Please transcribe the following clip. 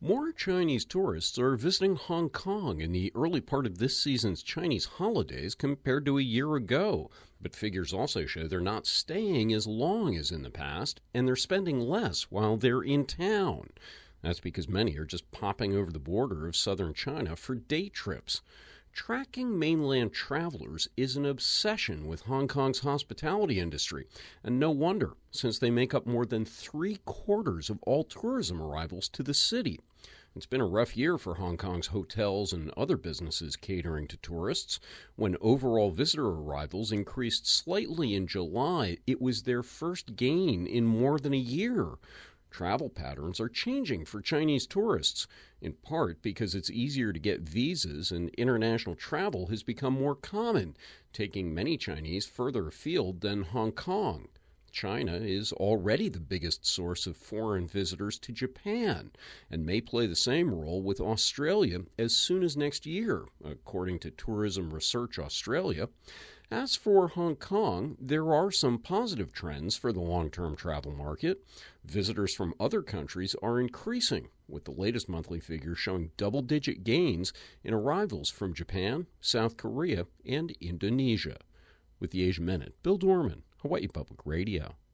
More Chinese tourists are visiting Hong Kong in the early part of this season's Chinese holidays compared to a year ago. But figures also show they're not staying as long as in the past, and they're spending less while they're in town. That's because many are just popping over the border of southern China for day trips. Tracking mainland travelers is an obsession with Hong Kong's hospitality industry, and no wonder, since they make up more than 3/4 of all tourism arrivals to the city. It's been a rough year for Hong Kong's hotels and other businesses catering to tourists. When overall visitor arrivals increased slightly in July, it was their first gain in more than a year. Travel patterns are changing for Chinese tourists, in part because it's easier to get visas and international travel has become more common, taking many Chinese further afield than Hong Kong. China is already the biggest source of foreign visitors to Japan and may play the same role with Australia as soon as next year, according to Tourism Research Australia. As for Hong Kong, there are some positive trends for the long-term travel market. Visitors from other countries are increasing, with the latest monthly figures showing double-digit gains in arrivals from Japan, South Korea, and Indonesia. With the Asia Minute, Bill Dorman, Hawaii Public Radio.